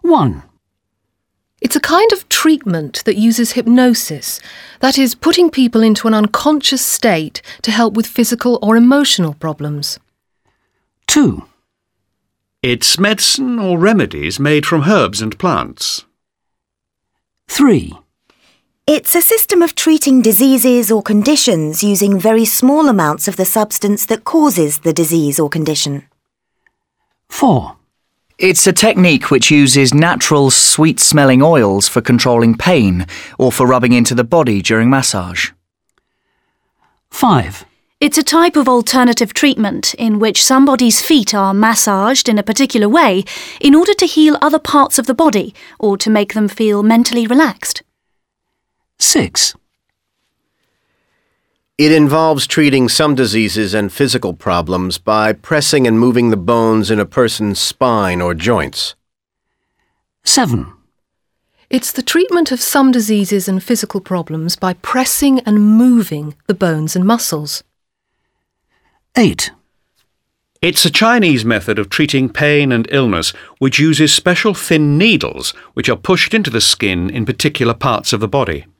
1. It's a kind of treatment that uses hypnosis, that is, putting people into an unconscious state to help with physical or emotional problems. 2. It's medicine or remedies made from herbs and plants. 3. It's a system of treating diseases or conditions using very small amounts of the substance that causes the disease or condition. 4. It's a technique which uses natural, sweet-smelling oils for controlling pain or for rubbing into the body during massage. 5. It's a type of alternative treatment in which somebody's feet are massaged in a particular way in order to heal other parts of the body or to make them feel mentally relaxed. 6. It involves treating some diseases and physical problems by pressing and moving the bones in a person's spine or joints. 7. It's the treatment of some diseases and physical problems by pressing and moving the bones and muscles. 8. It's a Chinese method of treating pain and illness which uses special thin needles which are pushed into the skin in particular parts of the body.